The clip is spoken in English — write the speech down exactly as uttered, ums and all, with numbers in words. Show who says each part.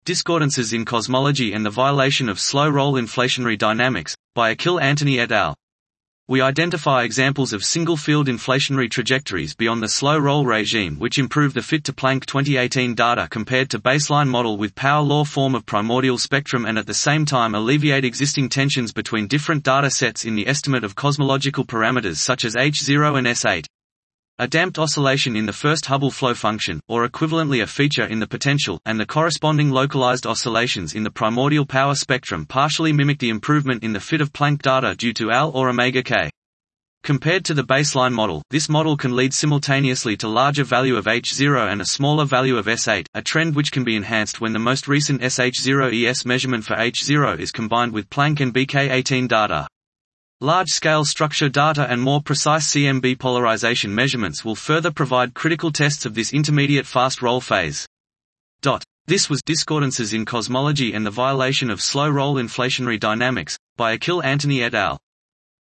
Speaker 1: Discordances in Cosmology and the Violation of Slow-Roll Inflationary Dynamics, by Akhil Antony et al. We identify examples of single-field inflationary trajectories beyond the slow-roll regime which improve the fit to Planck twenty eighteen data compared to baseline model with power law form of primordial spectrum, and at the same time alleviate existing tensions between different data sets in the estimate of cosmological parameters such as H zero and S eight. A damped oscillation in the first Hubble flow function, or equivalently a feature in the potential, and the corresponding localized oscillations in the primordial power spectrum partially mimic the improvement in the fit of Planck data due to Al or omega k. Compared to the baseline model, this model can lead simultaneously to larger value of H zero and a smaller value of S eight, a trend which can be enhanced when the most recent S H zero E S measurement for H zero is combined with Planck and B K eighteen data. Large-scale structure data and more precise C M B polarization measurements will further provide critical tests of this intermediate fast roll phase. This was Discordances in Cosmology and the Violation of Slow-Roll Inflationary Dynamics, by Akhil Antony et al.